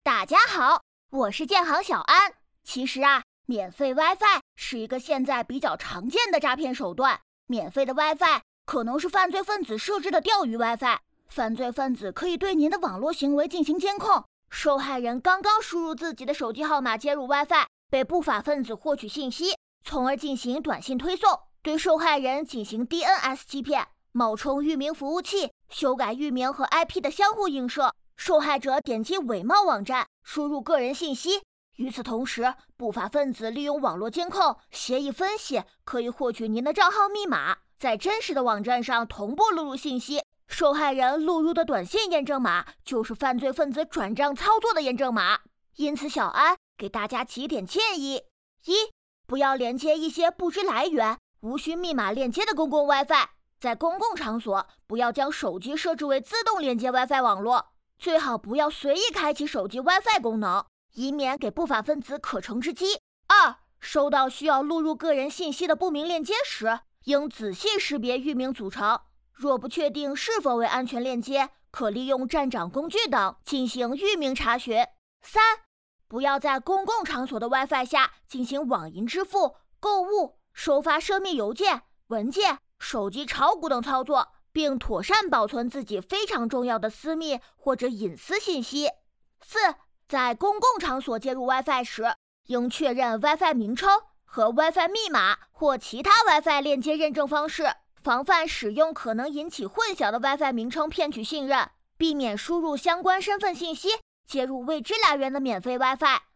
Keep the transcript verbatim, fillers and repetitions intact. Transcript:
大家好，我是建行小安。其实啊，免费 WiFi 是一个现在比较常见的诈骗手段。免费的 WiFi 可能是犯罪分子设置的钓鱼 WiFi， 犯罪分子可以对您的网络行为进行监控。受害人刚刚输入自己的手机号码接入 WiFi， 被不法分子获取信息，从而进行短信推送，对受害人进行 D N S 欺骗，冒充域名服务器，修改域名和 I P 的相互映射。受害者点击伪冒网站，输入个人信息。与此同时，不法分子利用网络监控、协议分析，可以获取您的账号密码，在真实的网站上同步录入信息。受害人录入的短信验证码就是犯罪分子转账操作的验证码。因此，小安给大家几点建议：一、不要连接一些不知来源、无需密码链接的公共 WiFi。在公共场所，不要将手机设置为自动连接 WiFi 网络。最好不要随意开启手机 WiFi 功能，以免给不法分子可乘之机。二、收到需要录入个人信息的不明链接时，应仔细识别域名组成，若不确定是否为安全链接，可利用站长工具等进行域名查询。三、不要在公共场所的 WiFi 下进行网银支付、购物、收发涉密邮件、文件、手机炒股等操作，并妥善保存自己非常重要的私密或者隐私信息。四、在公共场所接入 WiFi 时，应确认 WiFi 名称和 WiFi 密码或其他 WiFi 链接认证方式，防范使用可能引起混淆的 WiFi 名称骗取信任，避免输入相关身份信息，接入未知来源的免费 WiFi。